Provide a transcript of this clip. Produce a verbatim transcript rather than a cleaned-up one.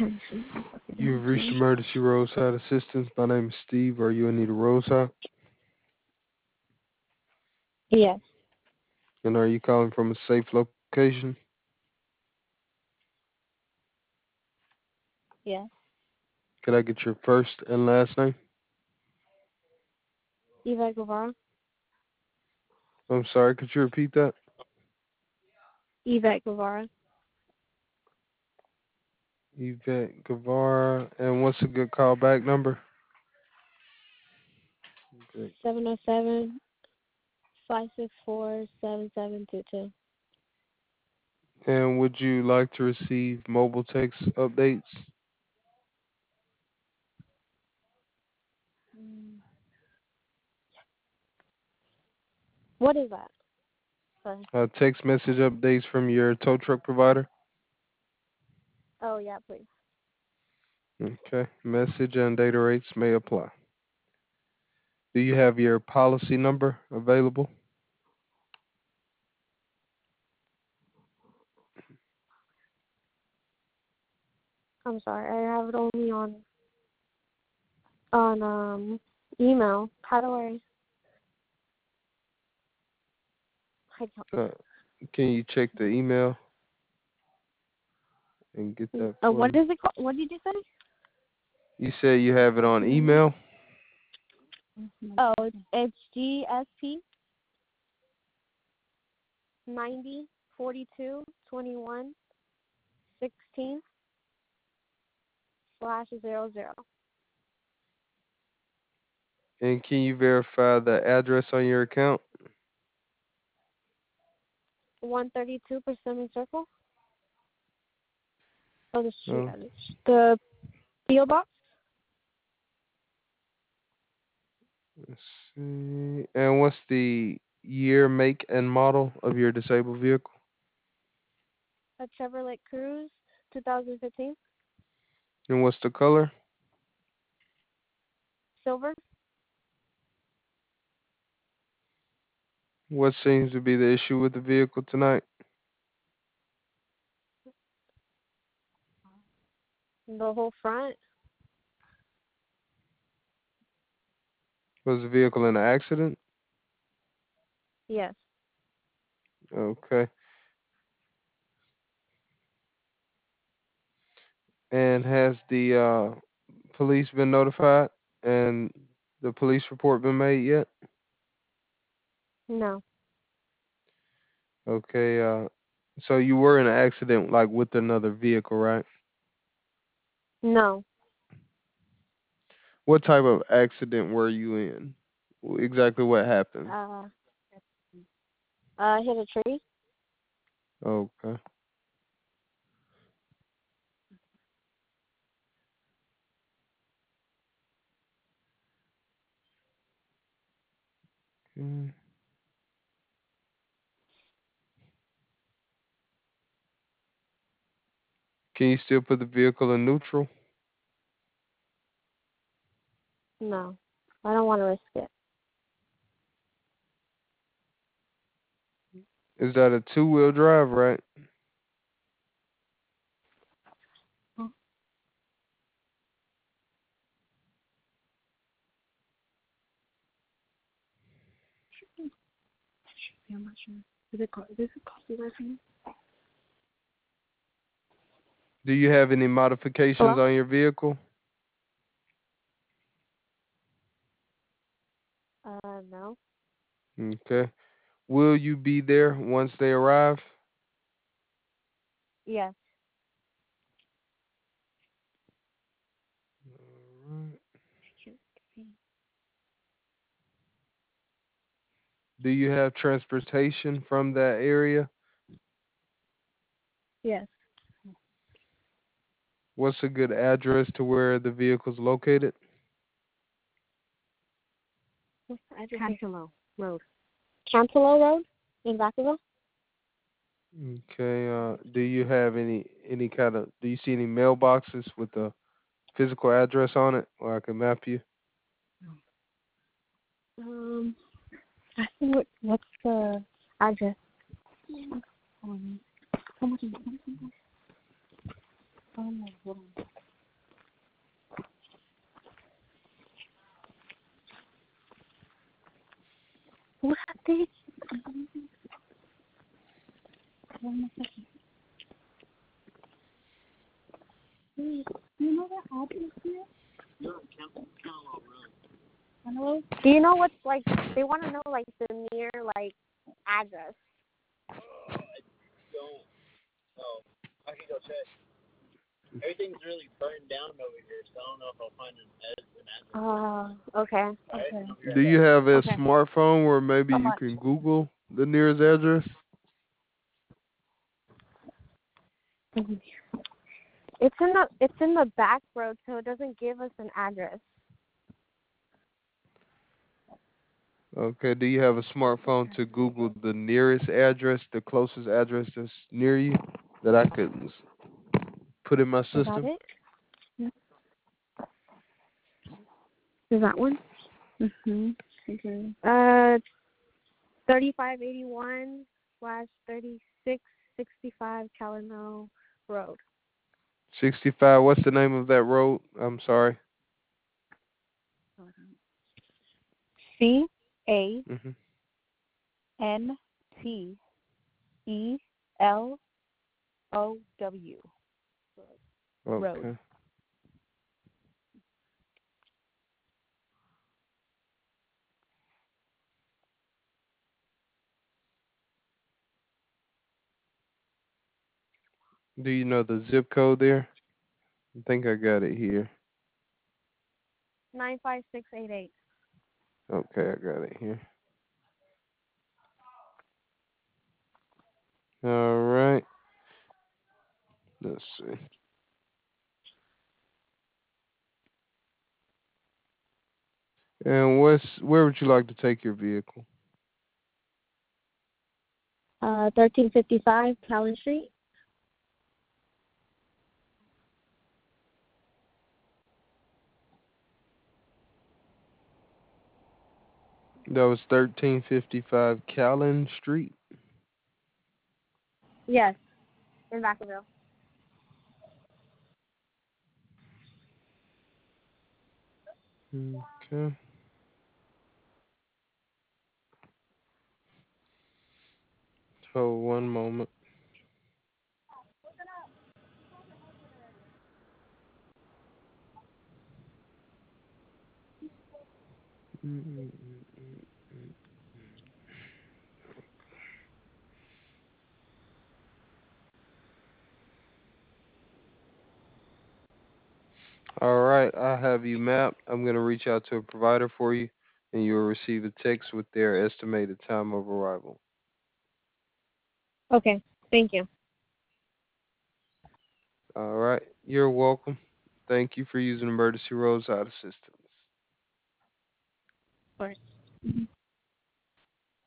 You've reached emergency roadside assistance. My name is Steve. Are you in need of roadside? Yes. And are you calling from a safe location? Yes. Could I get your first and last name? Yvette Guevara. I'm sorry, could you repeat that? Yvette Guevara. Yvette Guevara. And what's a good callback number? Okay. seven oh seven, five six four, seven seven two two. And would you like to receive mobile text updates? What is that? Sorry. Uh, text message updates from your tow truck provider? Oh, yeah, please. Okay. Message and data rates may apply. Do you have your policy number available? I'm sorry. I have it only on on um email. How do I? I Uh, can you check the email and get don't. that Uh, for what me? is it called? What did you say? You said you have it on email? Oh, it's, it's G S P ninety forty two twenty one sixteen slash zero zero. And can you verify the address on your account? One thirty two Persimmon Circle. Oh, the street Oh, address. The P O box. let's see. And what's the year, make, and model of your disabled vehicle? A Chevrolet Cruze, two thousand fifteen. And what's the color? Silver. What seems to be the issue with the vehicle tonight? The whole front. Was the vehicle in an accident? Yes. Okay. And has the uh, police been notified and the police report been made yet? No. Okay. Uh, so you were in an accident, like with another vehicle, right? No. What type of accident were you in? Exactly what happened? Uh, uh, hit a tree. Okay. Mm. Can you still put the vehicle in neutral? No. I don't want to risk it. Is that a two-wheel drive, right? I'm not sure. Is it co- does it cost you that for you? Do you have any modifications Hello? on your vehicle? Uh, no. Okay. Will you be there once they arrive? Yes. Alright. Do you have transportation from that area? Yes. What's a good address to where the vehicle's located? What's the address? Cantaloupe Road. Cantaloupe Road in Vacaville? Okay. Uh, do you have any any kind of? Do you see any mailboxes with a physical address on it, or I can map you? Um, I think what, what's the address? Um, how much is it? Um, hold on. Do you know what's like? They want to know like the near like address. Oh, okay. Okay. Do you have a Okay. smartphone where maybe How you much? can Google the nearest address? Mhm. It's in the it's in the back road, so it doesn't give us an address. Okay. Do you have a smartphone to Google the nearest address, the closest address that's near you that I could s- put in my Is that system? it? Is that one? Mhm. Okay. Uh, thirty-five eighty-one slash thirty-six sixty-five Calano Road. sixty-five. What's the name of that road? I'm sorry. C A hmm N T E L O W Road. Okay. Do you know the zip code there? I think I got it here. Nine five six eight eight. Okay, I got it here. All right. Let's see. And what's where would you like to take your vehicle? Uh, thirteen fifty-five Callan Street. That was thirteen fifty-five Callan Street. Yes, in Vacaville. Okay. Hold one moment. All right, I have you mapped. I'm going to reach out to a provider for you, and you'll receive a text with their estimated time of arrival. Okay, thank you. All right, you're welcome. Thank you for using Emergency Roadside Assistance. Of course.